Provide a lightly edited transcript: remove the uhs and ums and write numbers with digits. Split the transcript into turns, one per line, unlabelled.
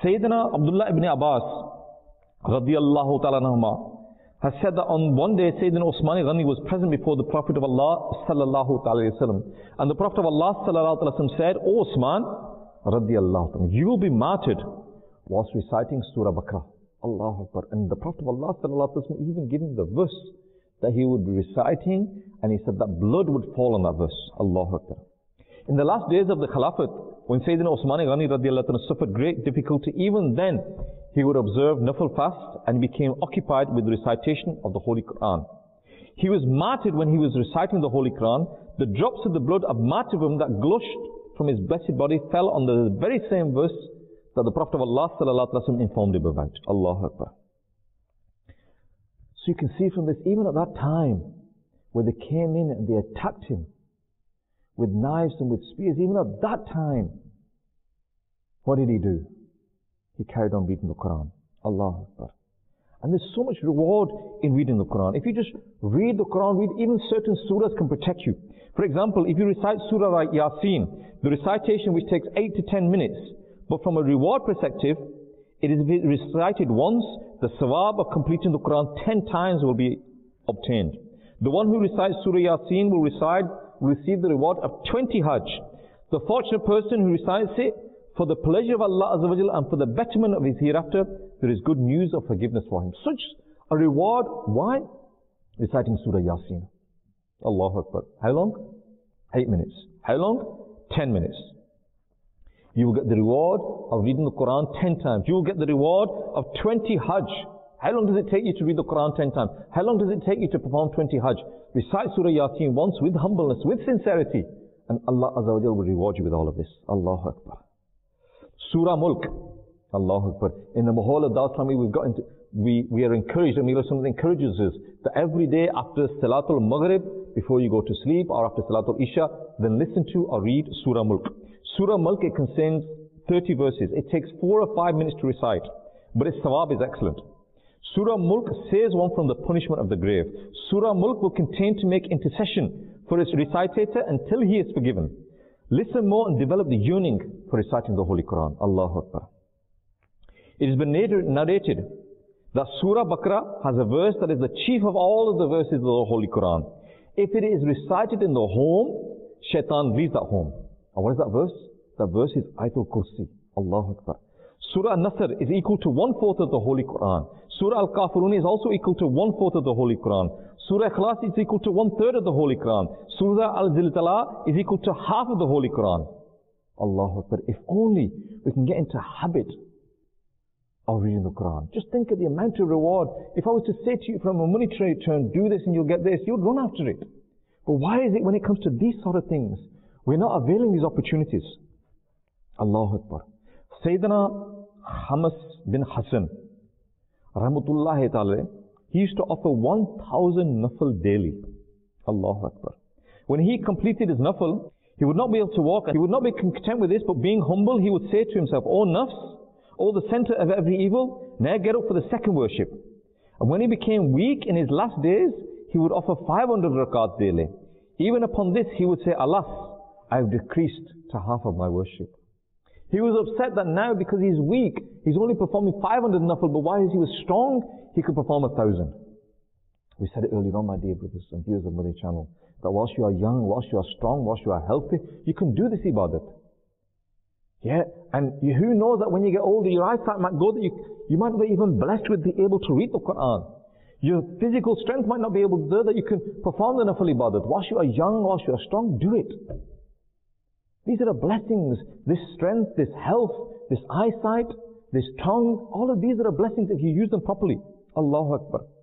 Sayyidina Abdullah ibn Abbas radiyallahu ta'ala anhuma has said that on one day Sayyidina Usman Ghani was present before the Prophet of Allah sallallahu ta'ala wasallam, and the Prophet of Allah sallallahu ta'ala wasallam said, "O Usman radiyallahu ta'ala, you will be martyred whilst reciting Surah Baqarah." Allahu Akbar. And the Prophet of Allah sallallahu ta'ala wasallam even giving the verse that he would be reciting, and he said that blood would fall on that verse. Allahu Akbar. In the last days of the Khilafat, when Sayyidina Usman Ghani radiallahu anhu suffered great difficulty, even then he would observe Nafil fast and became occupied with the recitation of the Holy Quran. He was martyred when he was reciting the Holy Quran. The drops of the blood of martyrdom that gushed from his blessed body fell on the very same verse that the Prophet of Allah sallallahu alaihi wasallam informed him about. Allahu Akbar. So you can see from this, even at that time, where they came in and they attacked him with knives and with spears, even at that time, what did he do? He carried on reading the Quran. Allahu Akbar. And there's so much reward in reading the Quran. If you just read the Quran, read even certain surahs can protect you. For example, if you recite surah like Yasin, the recitation which takes 8 to 10 minutes, but from a reward perspective, it is recited once, the sawab of completing the Quran 10 times will be obtained. The one who recites Surah Yasin will receive the reward of 20 Hajj. The fortunate person who recites it for the pleasure of Allah Azza wa Jalla and for the betterment of his hereafter, there is good news of forgiveness for him. Such a reward. Why? Reciting Surah Yasin. Allahu Akbar. How long? 8 minutes. How long? 10 minutes. You will get the reward of reading the Quran 10 times. You will get the reward of 20 Hajj. How long does it take you to read the Quran 10 times? How long does it take you to perform 20 Hajj? Recite Surah Yasin once with humbleness, with sincerity, and Allah Azza wa Jalla will reward you with all of this. Allahu Akbar. Surah Mulk. Allahu Akbar. In the Mahal of Dawah Islami, we are encouraged, and Rasulullah encourages us that every day after Salatul Maghrib, before you go to sleep, or after Salatul Isha, then listen to or read Surah Mulk. Surah Mulk, it contains 30 verses. It takes 4 or 5 minutes to recite, but its sawab is excellent. Surah Mulk saves one from the punishment of the grave. Surah Mulk will continue to make intercession for its recitator until he is forgiven. Listen more and develop the yearning for reciting the Holy Quran. Allahu Akbar. It has been narrated that Surah Baqarah has a verse that is the chief of all of the verses of the Holy Quran. If it is recited in the home, shaitan leaves that home. And what is that verse? That verse is Ayatul Kursi. Allahu Akbar. Surah Al-Nasr is equal to 1/4 of the Holy Quran. Surah Al-Kafirun is also equal to 1/4 of the Holy Quran. Surah Ikhlas is equal to 1/3 of the Holy Quran. Surah Al-Zilzala is equal to half of the Holy Quran. Allahu Akbar. If only we can get into habit of reading the Quran. Just think of the amount of reward. If I was to say to you from a monetary term, do this and you'll get this, you'd run after it. But why is it when it comes to these sort of things, we're not availing these opportunities? Allahu Akbar. Sayyidina Hamas bin Hassan, rahmatullahi ta'ala, he used to offer 1,000 nafil daily. Allahu Akbar. When he completed his nafil, he would not be able to walk. He would not be content with this, but being humble, he would say to himself, "O nafs, O the center of every evil, now get up for the second worship." And when he became weak in his last days, he would offer 500 rakats daily. Even upon this, he would say, "Alas, I have decreased to half of my worship." He was upset that now, because he's weak, he's only performing 500 nafil, but while he was strong, he could perform 1,000. We said it earlier on, my dear brothers and viewers of Madani Channel, that whilst you are young, whilst you are strong, whilst you are healthy, you can do this ibadat. Yeah, and who knows that when you get older, your eyesight might go that you might not be even blessed with being able to read the Quran. Your physical strength might not be able to do that you can perform the nafil ibadat. Whilst you are young, whilst you are strong, do it. These are the blessings, this strength, this health, this eyesight, this tongue, all of these are the blessings if you use them properly. Allahu Akbar.